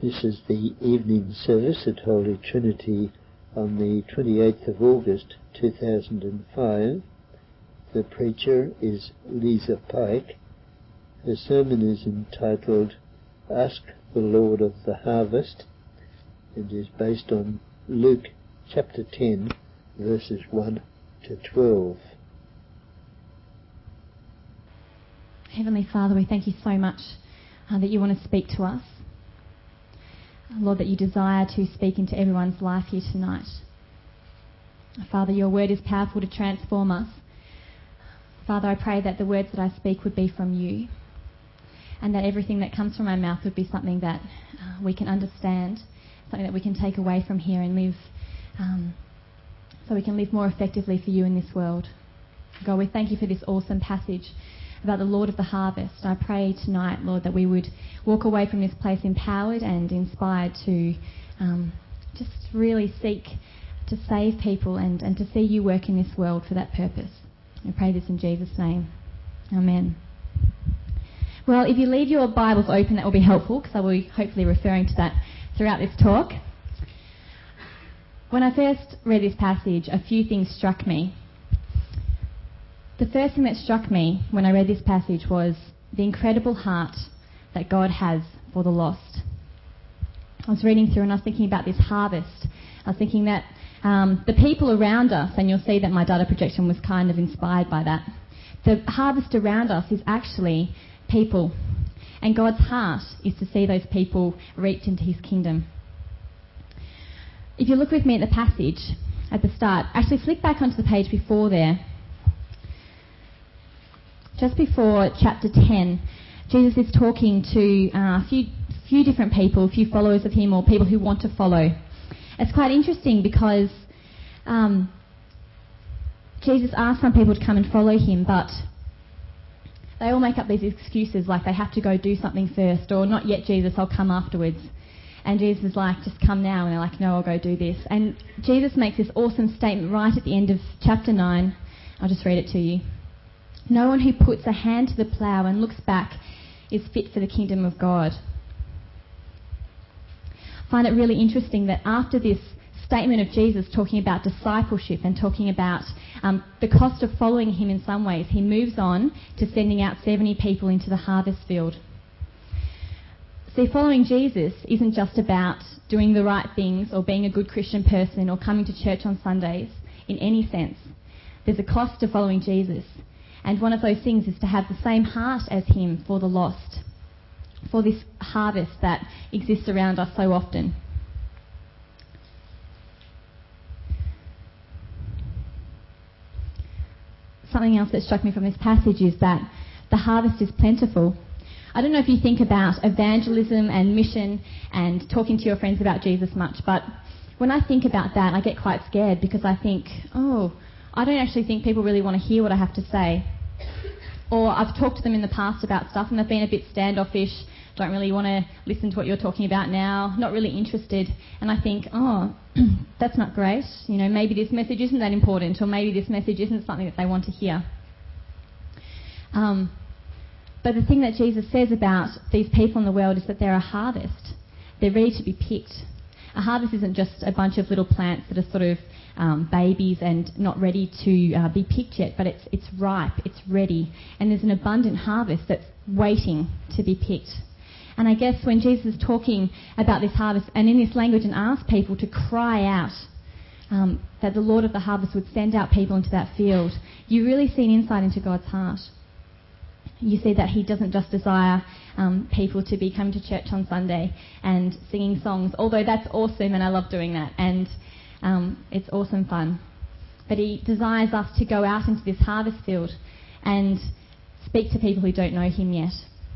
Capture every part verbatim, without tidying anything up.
This is the evening service at Holy Trinity on the twenty-eighth of August two thousand five. The preacher is Lisa Pike. Her sermon is entitled Ask the Lord of the Harvest and is based on Luke chapter ten, verses one to twelve. Heavenly Father, we thank you so much uh, that you want to speak to us. Lord, that you desire to speak into everyone's life here tonight. Father, your word is powerful to transform us. Father, I pray that the words that I speak would be from you, and that everything that comes from my mouth would be something that uh, we can understand, something that we can take away from here and live, um, so we can live more effectively for you in this world. God, we thank you for this awesome passage about the Lord of the harvest. I pray tonight, Lord, that we would walk away from this place empowered and inspired to um, just really seek to save people and, and to see you work in this world for that purpose. I pray this in Jesus' name. Amen. Well, if you leave your Bibles open, that will be helpful, because I will be hopefully referring to that throughout this talk. When I first read this passage, a few things struck me. The first thing that struck me when I read this passage was the incredible heart that God has for the lost. I was reading through and I was thinking about this harvest. I was thinking that um, the people around us, and you'll see that my data projection was kind of inspired by that, the harvest around us is actually people. And God's heart is to see those people reach into his kingdom. If you look with me at the passage at the start, actually flick back onto the page before there. Just before chapter ten, Jesus is talking to uh, a few, few different people, a few followers of him, or people who want to follow. It's quite interesting because um, Jesus asked some people to come and follow him, but they all make up these excuses, like they have to go do something first, or not yet, Jesus, I'll come afterwards. And Jesus is like, just come now, and they're like, no, I'll go do this. And Jesus makes this awesome statement right at the end of chapter nine. I'll just read it to you. No one who puts a hand to the plough and looks back is fit for the kingdom of God. I find it really interesting that after this statement of Jesus talking about discipleship and talking about um, the cost of following him in some ways, he moves on to sending out seventy people into the harvest field. See, following Jesus isn't just about doing the right things or being a good Christian person or coming to church on Sundays in any sense. There's a cost to following Jesus. And one of those things is to have the same heart as him for the lost, for this harvest that exists around us so often. Something else that struck me from this passage is that the harvest is plentiful. I don't know if you think about evangelism and mission and talking to your friends about Jesus much, but when I think about that, I get quite scared because I think, oh, I don't actually think people really want to hear what I have to say. Or I've talked to them in the past about stuff and they've been a bit standoffish, don't really want to listen to what you're talking about now, not really interested. And I think, oh, that's not great. You know, maybe this message isn't that important, or maybe this message isn't something that they want to hear. Um, but the thing that Jesus says about these people in the world is that they're a harvest. They're ready to be picked. A harvest isn't just a bunch of little plants that are sort of um, babies and not ready to uh, be picked yet, but it's it's ripe, it's ready, and there's an abundant harvest that's waiting to be picked. And I guess when Jesus is talking about this harvest and in this language and asks people to cry out um, that the Lord of the harvest would send out people into that field, you really see an insight into God's heart. You see that he doesn't just desire um, people to be coming to church on Sunday and singing songs, although that's awesome and I love doing that and um, it's awesome fun. But he desires us to go out into this harvest field and speak to people who don't know him yet.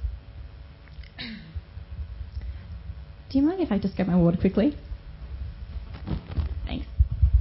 Do you mind if I just grab my water quickly? Thanks.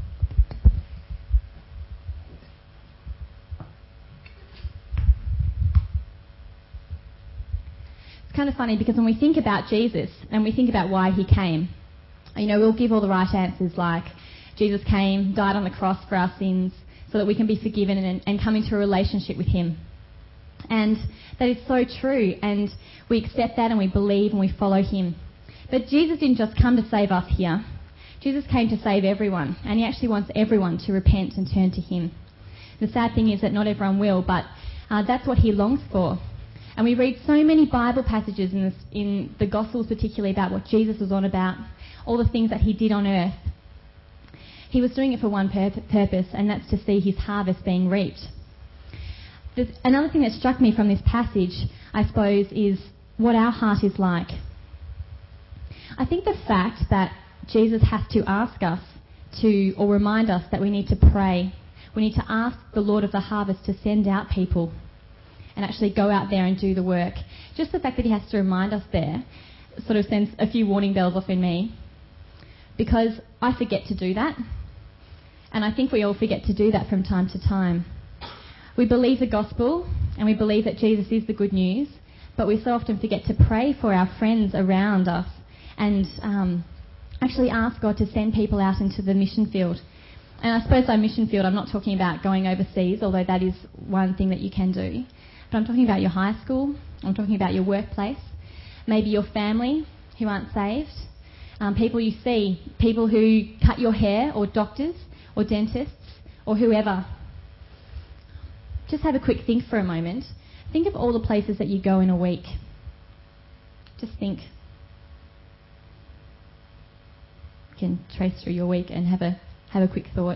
Kind of funny because when we think about Jesus and we think about why he came, you know, we'll give all the right answers like Jesus came, died on the cross for our sins so that we can be forgiven and, and come into a relationship with him. And that is so true, and we accept that and we believe and we follow him. But Jesus didn't just come to save us here. Jesus came to save everyone, and he actually wants everyone to repent and turn to him. The sad thing is that not everyone will, but uh, that's what he longs for. And we read so many Bible passages in, this, in the Gospels particularly about what Jesus was on about, all the things that he did on earth. He was doing it for one pur- purpose, and that's to see his harvest being reaped. There's another thing that struck me from this passage, I suppose, is what our heart is like. I think the fact that Jesus has to ask us to, or remind us that we need to pray, we need to ask the Lord of the harvest to send out people and actually go out there and do the work. Just the fact that he has to remind us there sort of sends a few warning bells off in me, because I forget to do that, and I think we all forget to do that from time to time. We believe the gospel and we believe that Jesus is the good news, but we so often forget to pray for our friends around us and um, actually ask God to send people out into the mission field. And I suppose by mission field I'm not talking about going overseas, although that is one thing that you can do. But I'm talking about your high school, I'm talking about your workplace, maybe your family who aren't saved, um, people you see, people who cut your hair, or doctors, or dentists, or whoever. Just have a quick think for a moment. Think of all the places that you go in a week. Just think. You can trace through your week and have a have a quick thought.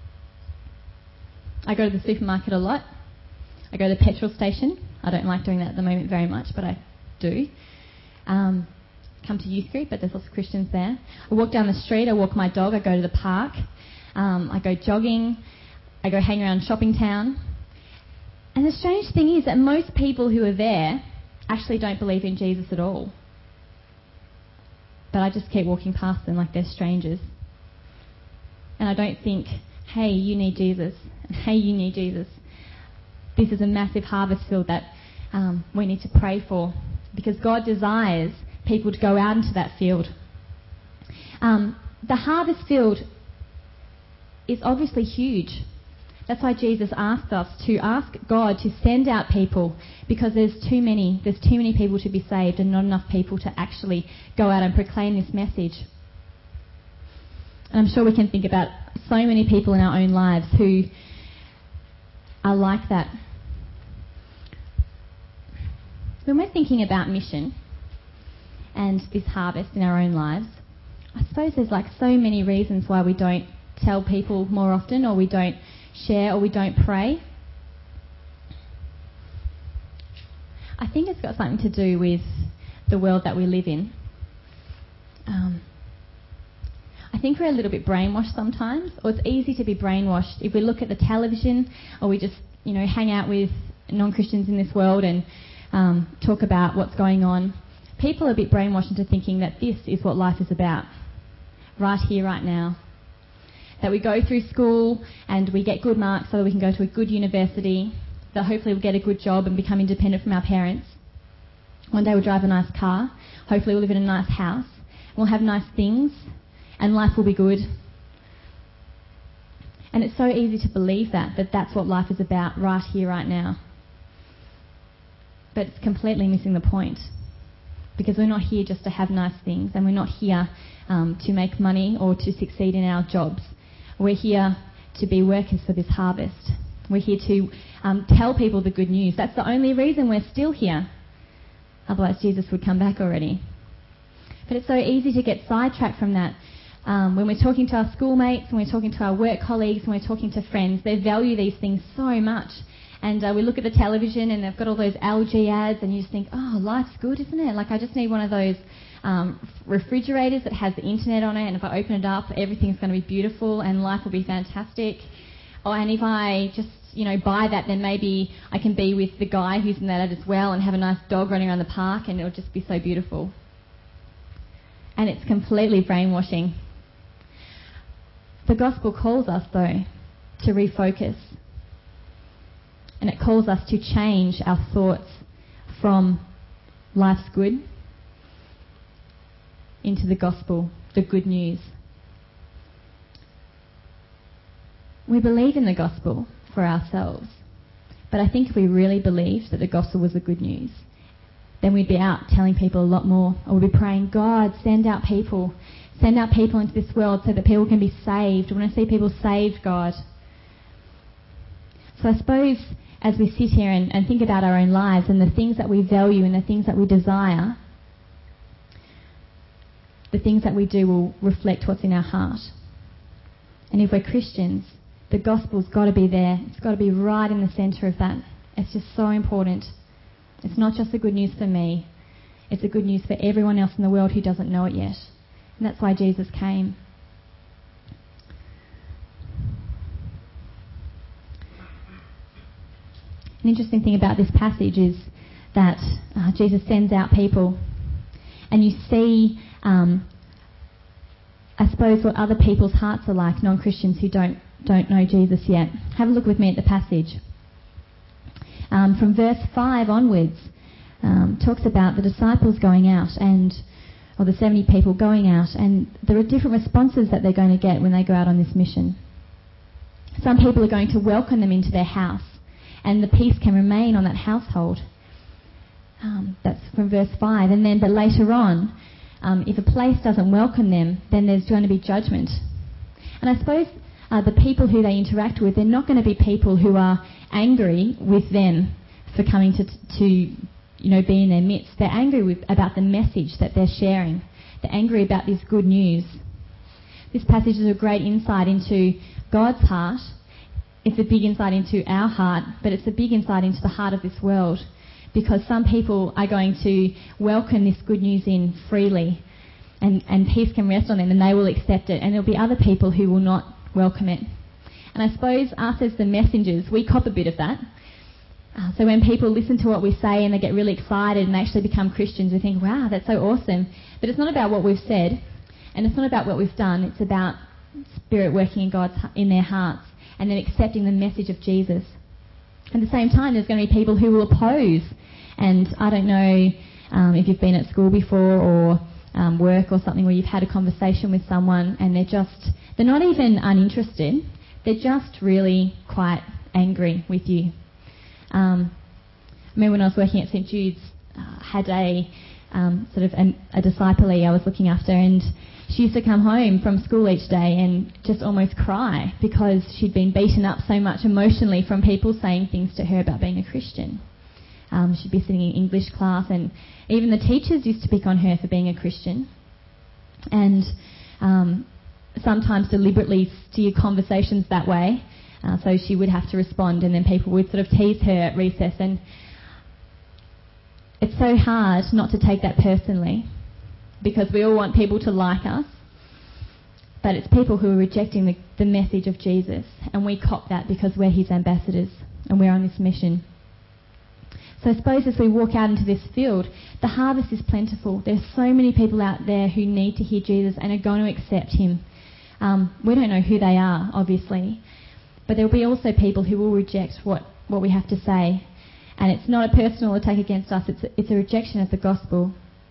I go to the supermarket a lot. I go to the petrol station. I don't like doing that at the moment very much, but I do. Um, come to youth group, but there's lots of Christians there. I walk down the street. I walk my dog. I go to the park. Um, I go jogging. I go hang around shopping town. And the strange thing is that most people who are there actually don't believe in Jesus at all. But I just keep walking past them like they're strangers. And I don't think, hey, you need Jesus. And hey, you need Jesus. This is a massive harvest field that um, we need to pray for, because God desires people to go out into that field. Um, the harvest field is obviously huge. That's why Jesus asked us to ask God to send out people, because there's too many. There's too many people to be saved and not enough people to actually go out and proclaim this message. And I'm sure we can think about so many people in our own lives who are like that. When we're thinking about mission and this harvest in our own lives, I suppose there's like so many reasons why we don't tell people more often, or we don't share, or we don't pray. I think it's got something to do with the world that we live in. Um, I think we're a little bit brainwashed sometimes, or it's easy to be brainwashed if we look at the television, or we just, you know, hang out with non-Christians in this world and um, talk about what's going on. People are a bit brainwashed into thinking that this is what life is about, right here, right now. That we go through school and we get good marks so that we can go to a good university, that hopefully we'll get a good job and become independent from our parents. One day we'll drive a nice car, hopefully we'll live in a nice house, we'll have nice things, and life will be good. And it's so easy to believe that, that that's what life is about, right here, right now. But it's completely missing the point, because we're not here just to have nice things, and we're not here um, to make money or to succeed in our jobs. We're here to be workers for this harvest. We're here to um, tell people the good news. That's the only reason we're still here. Otherwise Jesus would come back already. But it's so easy to get sidetracked from that. Um, when we're talking to our schoolmates, when we're talking to our work colleagues, when we're talking to friends, they value these things so much. And uh, we look at the television and they've got all those L G ads, and you just think, oh, life's good, isn't it? Like, I just need one of those um, refrigerators that has the internet on it, and if I open it up, everything's going to be beautiful and life will be fantastic. Oh, and if I just, you know, buy that, then maybe I can be with the guy who's in that ad as well and have a nice dog running around the park, and it'll just be so beautiful. And it's completely brainwashing. The gospel calls us, though, to refocus. And it calls us to change our thoughts from life's good into the gospel, the good news. We believe in the gospel for ourselves, but I think if we really believed that the gospel was the good news, then we'd be out telling people a lot more. Or we'd be praying, God, send out people. Send out people into this world so that people can be saved. I want to see people saved, God. So I suppose as we sit here and, and think about our own lives and the things that we value and the things that we desire, the things that we do will reflect what's in our heart. And if we're Christians, the gospel's got to be there. It's got to be right in the centre of that. It's just so important. It's not just the good news for me. It's the good news for everyone else in the world who doesn't know it yet. And that's why Jesus came. An interesting thing about this passage is that uh, Jesus sends out people, and you see, um, I suppose, what other people's hearts are like, non-Christians who don't don't know Jesus yet. Have a look with me at the passage. Um, from verse five onwards, um, talks about the disciples going out, and or the seventy people going out, and there are different responses that they're going to get when they go out on this mission. Some people are going to welcome them into their house, and the peace can remain on that household. Um, that's from verse five. And then, but later on, um, if a place doesn't welcome them, then there's going to be judgment. And I suppose uh, the people who they interact with, they're not going to be people who are angry with them for coming to, to you know, be in their midst. They're angry with, about the message that they're sharing. They're angry about this good news. This passage is a great insight into God's heart. It's a big insight into our heart, but it's a big insight into the heart of this world, because some people are going to welcome this good news in freely, and, and peace can rest on them and they will accept it, and there'll be other people who will not welcome it. And I suppose us as the messengers, we cop a bit of that. Uh, so when people listen to what we say and they get really excited and they actually become Christians, we think, wow, that's so awesome. But it's not about what we've said, and it's not about what we've done. It's about Spirit working in God's in their hearts, and then accepting the message of Jesus. At the same time, there's going to be people who will oppose. And I don't know um, if you've been at school before, or um, work or something, where you've had a conversation with someone and they're just, they're not even uninterested. They're just really quite angry with you. Um, I remember when I was working at St Jude's, uh, had a um, sort of a, a disciplee I was looking after, and she used to come home from school each day and just almost cry because she'd been beaten up so much emotionally from people saying things to her about being a Christian. Um, she'd be sitting in English class, and even the teachers used to pick on her for being a Christian, and um, sometimes deliberately steer conversations that way, uh, so she would have to respond, and then people would sort of tease her at recess. And it's so hard not to take that personally, because we all want people to like us, but it's people who are rejecting the, the message of Jesus, and we cop that because we're his ambassadors and we're on this mission. So I suppose as we walk out into this field, the harvest is plentiful. There's so many people out there who need to hear Jesus and are going to accept him. Um, we don't know who they are, obviously, but there will be also people who will reject what, what we have to say. And it's not a personal attack against us, it's a, it's a rejection of the gospel.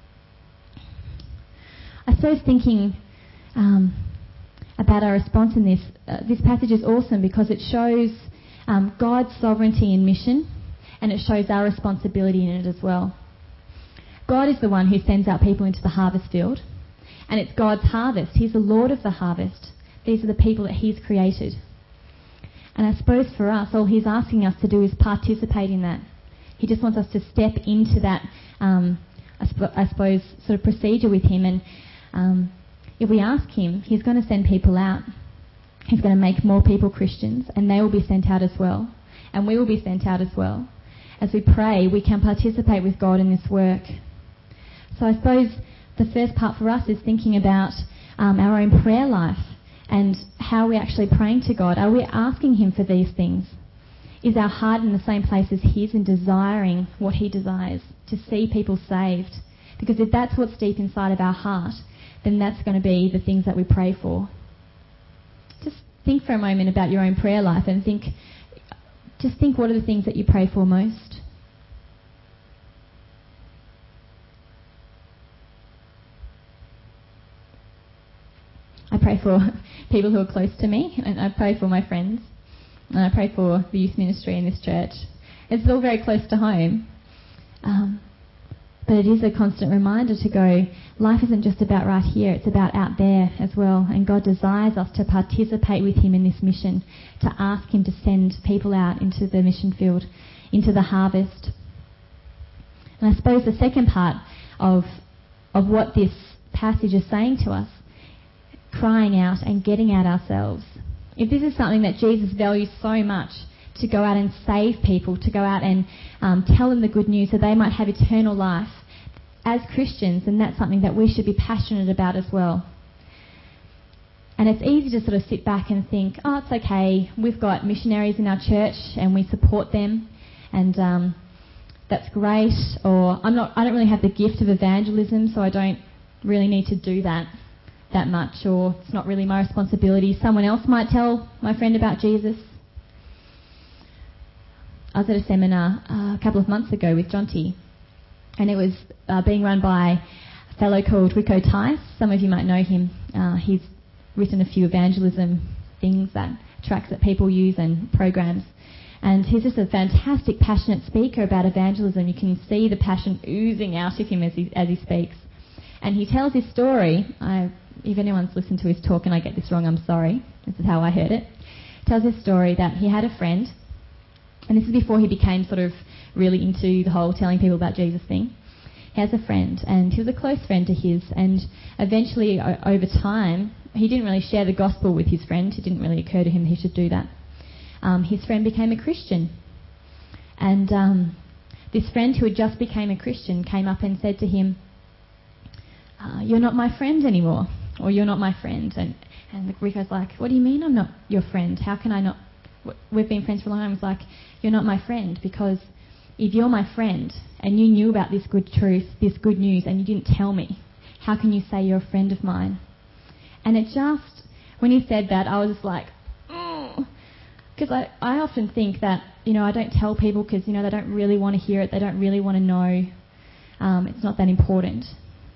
I suppose thinking um, about our response in this, uh, this passage is awesome because it shows um, God's sovereignty in mission, and it shows our responsibility in it as well. God is the one who sends out people into the harvest field, and it's God's harvest. He's the Lord of the harvest. These are the people that he's created. And I suppose for us, all he's asking us to do is participate in that. He just wants us to step into that, um, I, sp- I suppose, sort of procedure with him. And um, if we ask him, he's going to send people out. He's going to make more people Christians, and they will be sent out as well. And we will be sent out as well. As we pray, we can participate with God in this work. So I suppose the first part for us is thinking about um, our own prayer life and how we're actually praying to God. Are we asking him for these things? Is our heart in the same place as his in desiring what he desires, to see people saved? Because if that's what's deep inside of our heart, then that's going to be the things that we pray for. Just think for a moment about your own prayer life and think, just think, what are the things that you pray for most? I pray for people who are close to me, and I pray for my friends, and I pray for the youth ministry in this church. It's all very close to home. Um, But it is a constant reminder to go, life isn't just about right here, it's about out there as well. And God desires us to participate with him in this mission, to ask him to send people out into the mission field, into the harvest. And I suppose the second part of, of what this passage is saying to us, crying out and getting out ourselves. If this is something that Jesus values so much, to go out and save people, to go out and um, tell them the good news so they might have eternal life, as Christians, and that's something that we should be passionate about as well. And it's easy to sort of sit back and think, oh, it's okay, we've got missionaries in our church and we support them, and um, that's great, or I'm not, I don't really have the gift of evangelism, so I don't really need to do that that much, or it's not really my responsibility. Someone else might tell my friend about Jesus. I was at a seminar uh, a couple of months ago with Jonty, and it was uh, being run by a fellow called Rico Tice. Some of you might know him. Uh, he's written a few evangelism things, that tracks that people use and programs. And he's just a fantastic, passionate speaker about evangelism. You can see the passion oozing out of him as he, as he speaks. And he tells his story. I, if anyone's listened to his talk and I get this wrong, I'm sorry. This is how I heard it. He tells his story that he had a friend, and this is before he became sort of really into the whole telling people about Jesus thing. He has a friend, and he was a close friend to his, and eventually, o- over time, he didn't really share the gospel with his friend. It didn't really occur to him that he should do that. Um, his friend became a Christian. And um, this friend who had just became a Christian came up and said to him, uh, you're not my friend anymore, or you're not my friend. And, and Rico's like, what do you mean I'm not your friend? How can I not? We've been friends for a long time. It's like, you're not my friend, because if you're my friend and you knew about this good truth, this good news, and you didn't tell me, how can you say you're a friend of mine? And it just, when he said that, I was just like, because I, I often think that, you know, I don't tell people because, you know, they don't really want to hear it, they don't really want to know, um, it's not that important.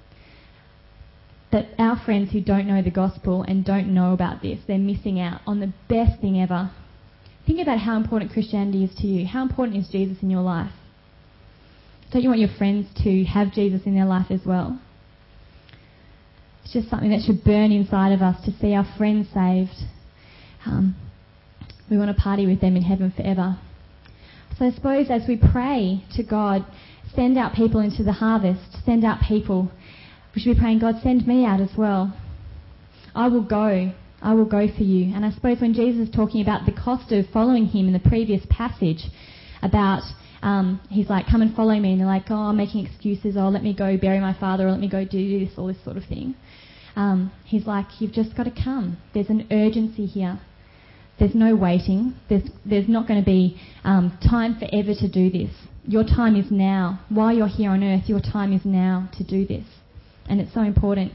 That our friends who don't know the gospel and don't know about this, they're missing out on the best thing ever. Think about how important Christianity is to you. How important is Jesus in your life? Don't you want your friends to have Jesus in their life as well? It's just something that should burn inside of us to see our friends saved. Um, we want to party with them in heaven forever. So I suppose as we pray to God, send out people into the harvest, send out people, we should be praying, God, send me out as well. I will go. I will go for you. And I suppose when Jesus is talking about the cost of following him in the previous passage, about, um, he's like, come and follow me, and they're like, oh, I'm making excuses, oh, let me go bury my father, or let me go do this, all this sort of thing. Um, he's like, you've just got to come. There's an urgency here. There's no waiting. There's, there's not going to be um, time forever to do this. Your time is now. While you're here on earth, your time is now to do this. And it's so important.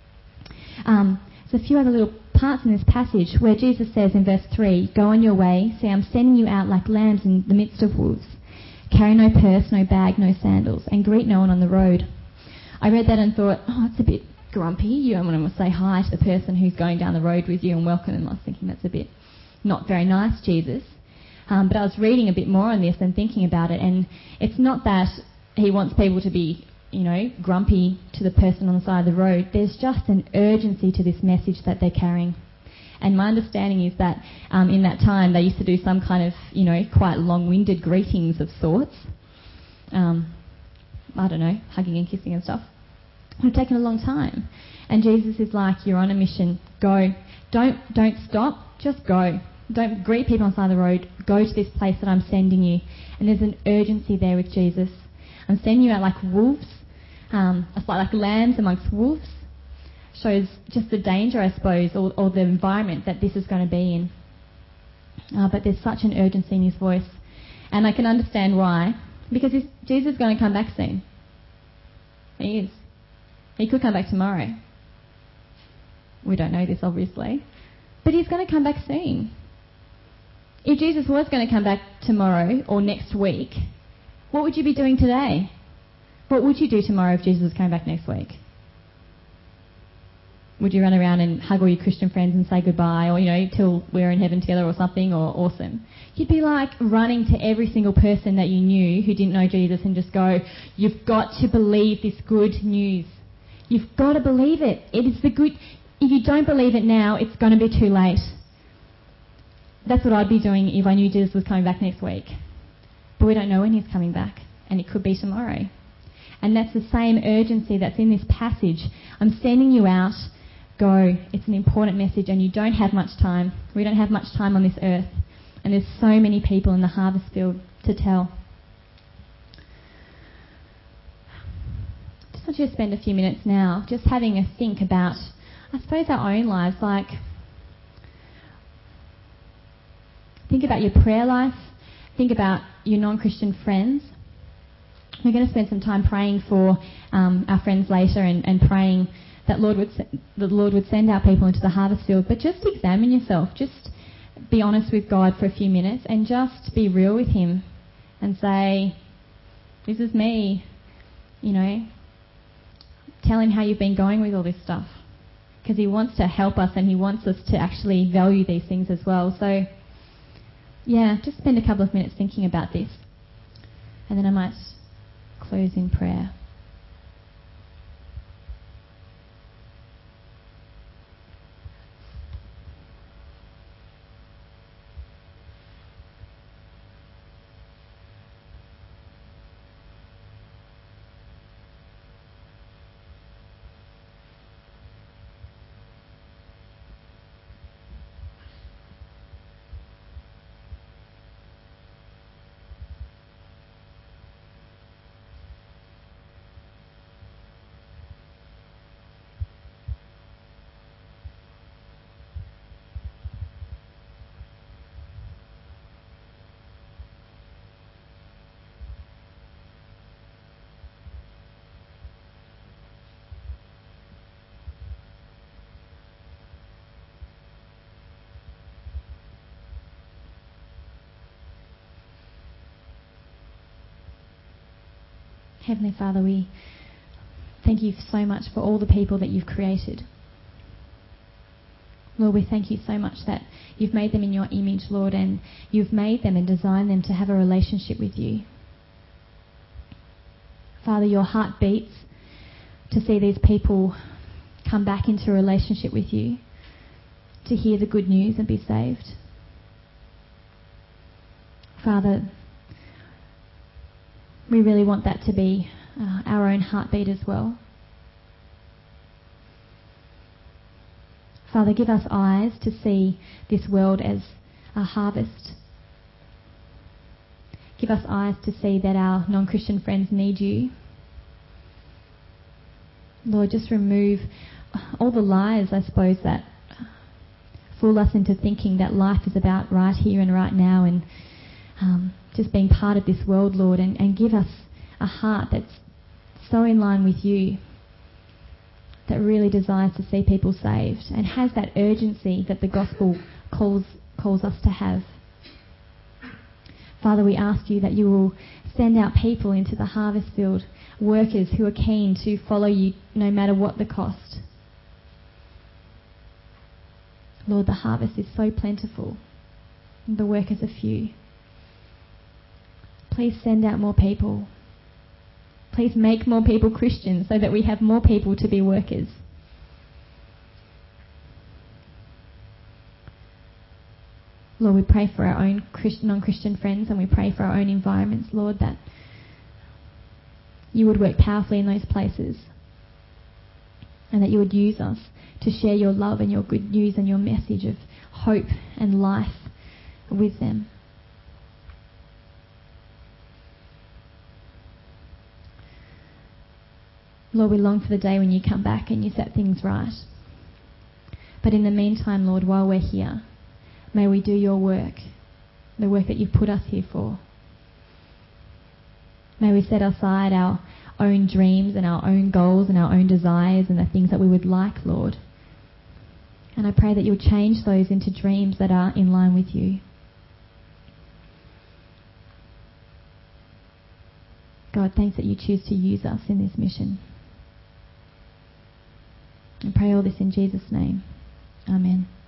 Um, there's a few other little parts in this passage where Jesus says in verse three, go on your way, see I'm sending you out like lambs in the midst of wolves. Carry no purse, no bag, no sandals, and greet no one on the road. I read that and thought, oh, it's a bit grumpy. You don't want to say hi to the person who's going down the road with you and welcome them. I was thinking that's a bit not very nice, Jesus. Um, but I was reading a bit more on this and thinking about it, and it's not that he wants people to be, you know, grumpy to the person on the side of the road. There's just an urgency to this message that they're carrying. And my understanding is that um, in that time they used to do some kind of, you know, quite long-winded greetings of sorts. Um, I don't know, hugging and kissing and stuff. It would have taken a long time. And Jesus is like, you're on a mission. Go. Don't don't stop. Just go. Don't greet people on the side of the road. Go to this place that I'm sending you. And there's an urgency there with Jesus. I'm sending you out like wolves. Um, it's like, like lambs amongst wolves. Shows just the danger, I suppose, or, or the environment that this is going to be in. Uh, but there's such an urgency in his voice. And I can understand why. Because Jesus is going to come back soon. He is. He could come back tomorrow. We don't know this, obviously. But he's going to come back soon. If Jesus was going to come back tomorrow or next week, what would you be doing today? What would you do tomorrow if Jesus was coming back next week? would you run around and hug all your Christian friends and say goodbye, or, you know, till we're in heaven together or something, or awesome? You'd be like running to every single person that you knew who didn't know Jesus and just go, you've got to believe this good news. You've got to believe it. It is the good... If you don't believe it now, it's going to be too late. That's what I'd be doing if I knew Jesus was coming back next week. But we don't know when he's coming back, and it could be tomorrow. And that's the same urgency that's in this passage. I'm sending you out. Go. It's an important message, and you don't have much time. We don't have much time on this earth, and there's so many people in the harvest field to tell. Just want you to spend a few minutes now just having a think about, I suppose, our own lives. Like, think about your prayer life. Think about your non-Christian friends. We're going to spend some time praying for um, our friends later, and, and praying that Lord would that the Lord would send our people into the harvest field. But just examine yourself. Just be honest with God for a few minutes, and just be real with Him, and say, "This is me." You know, tell Him how you've been going with all this stuff, because He wants to help us, and He wants us to actually value these things as well. So, yeah, just spend a couple of minutes thinking about this, and then I might close in prayer. Heavenly Father, we thank you so much for all the people that you've created. Lord, we thank you so much that you've made them in your image, Lord, and you've made them and designed them to have a relationship with you. Father, your heart beats to see these people come back into a relationship with you, to hear the good news and be saved. Father, we really want that to be uh, our own heartbeat as well. Father, give us eyes to see this world as a harvest. Give us eyes to see that our non-Christian friends need you. Lord, just remove all the lies, I suppose, that fool us into thinking that life is about right here and right now, and um, just being part of this world, Lord, and, and give us a heart that's so in line with you, that really desires to see people saved, and has that urgency that the gospel calls calls us to have. Father, we ask you that you will send out people into the harvest field, workers who are keen to follow you no matter what the cost. Lord, the harvest is so plentiful, and the workers are few. Please send out more people. Please make more people Christians so that we have more people to be workers. Lord, we pray for our own Christ- non-Christian friends, and we pray for our own environments, Lord, that you would work powerfully in those places, and that you would use us to share your love and your good news and your message of hope and life with them. Lord, we long for the day when you come back and you set things right. But in the meantime, Lord, while we're here, may we do your work, the work that you've put us here for. May we set aside our own dreams and our own goals and our own desires and the things that we would like, Lord. And I pray that you'll change those into dreams that are in line with you. God, thanks that you choose to use us in this mission. I pray all this in Jesus' name. Amen.